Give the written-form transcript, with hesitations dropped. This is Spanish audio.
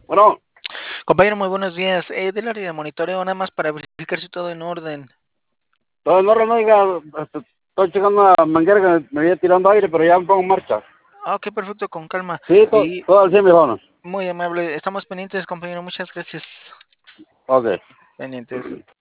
Bueno, Compañero, muy buenos días. Del área de monitoreo, nada más para verificar si todo en orden. todo en orden, oiga, estoy checando una manguera que me viene tirando aire, pero ya me pongo en marcha. Ah, ok, perfecto, con calma. Sí, Y todo al 100, mi hermano. muy amable. Estamos pendientes, compañero. Muchas gracias. Ok. Pendientes.